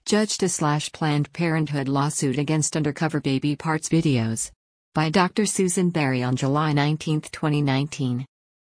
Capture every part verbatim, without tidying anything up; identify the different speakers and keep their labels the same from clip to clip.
Speaker 1: Judge to slash Planned Parenthood lawsuit against undercover baby parts videos. By Doctor Susan Berry on July nineteenth, twenty nineteen.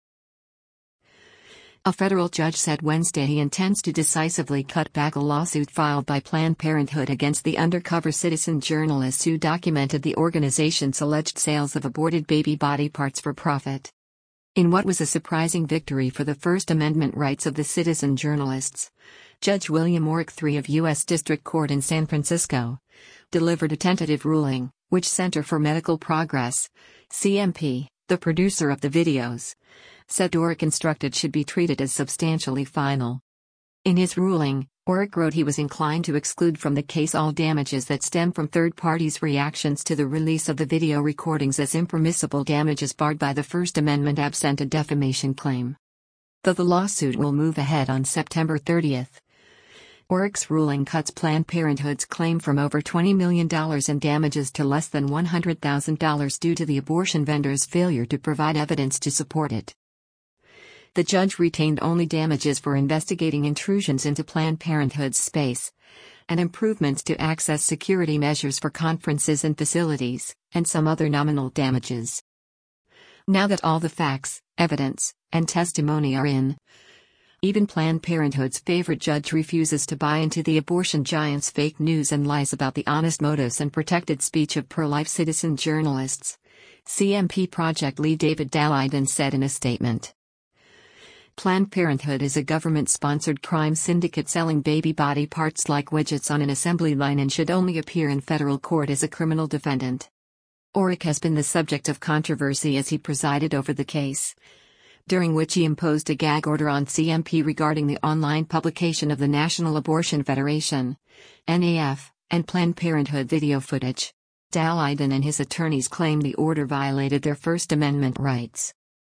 Speaker 1: A federal judge said Wednesday he intends to decisively cut back a lawsuit filed by Planned Parenthood against the undercover citizen journalists who documented the organization's alleged sales of aborted baby body parts for profit. In what was a surprising victory for the First Amendment rights of the citizen journalists, Judge William Orrick the third of U S District Court in San Francisco delivered a tentative ruling, which Center for Medical Progress, C M P, the producer of the videos, said Orrick instructed should be treated as substantially final. In his ruling, Orrick wrote he was inclined to exclude from the case all damages that stem from third parties' reactions to the release of the video recordings as impermissible damages barred by the First Amendment absent a defamation claim. Though the lawsuit will move ahead on September thirtieth, Orrick's ruling cuts Planned Parenthood's claim from over twenty million dollars in damages to less than one hundred thousand dollars due to the abortion vendor's failure to provide evidence to support it. The judge retained only damages for investigating intrusions into Planned Parenthood's space, and improvements to access security measures for conferences and facilities, and some other nominal damages. Now that all the facts, evidence, and testimony are in, even Planned Parenthood's favorite judge refuses to buy into the abortion giant's fake news and lies about the honest motives and protected speech of pro-life citizen journalists, C M P Project lead David Daleiden said in a statement. Planned Parenthood is a government-sponsored crime syndicate selling baby body parts like widgets on an assembly line and should only appear in federal court as a criminal defendant. Orrick has been the subject of controversy as he presided over the case, during which he imposed a gag order on C M P regarding the online publication of the National Abortion Federation, N A F, and Planned Parenthood video footage. Daleiden and his attorneys claim the order violated their First Amendment rights.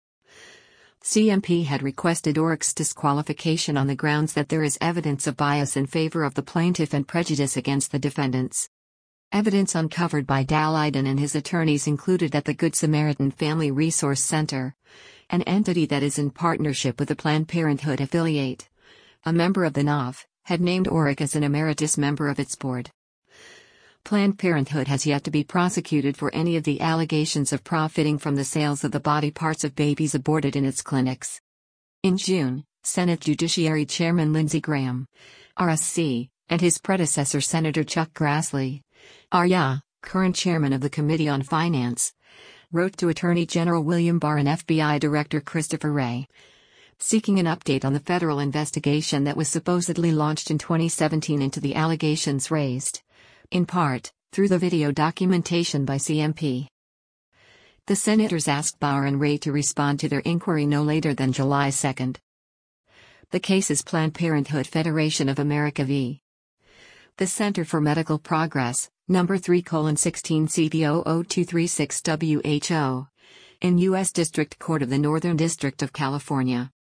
Speaker 1: C M P had requested Orrick's disqualification on the grounds that there is evidence of bias in favor of the plaintiff and prejudice against the defendants. Evidence uncovered by Daleiden and his attorneys included that the Good Samaritan Family Resource Center, an entity that is in partnership with a Planned Parenthood affiliate, a member of the N A V, had named Orrick as an emeritus member of its board. Planned Parenthood has yet to be prosecuted for any of the allegations of profiting from the sales of the body parts of babies aborted in its clinics. In June, Senate Judiciary Chairman Lindsey Graham, R S C, and his predecessor Senator Chuck Grassley, R Y A, current chairman of the Committee on Finance, wrote to Attorney General William Barr and F B I Director Christopher Wray, seeking an update on the federal investigation that was supposedly launched in twenty seventeen into the allegations raised, in part, through the video documentation by C M P. The senators asked Barr and Wray to respond to their inquiry no later than July second. The case is Planned Parenthood Federation of America v. The Center for Medical Progress, number three colon sixteen C V zero zero two three six W H O, in U S District Court of the Northern District of California.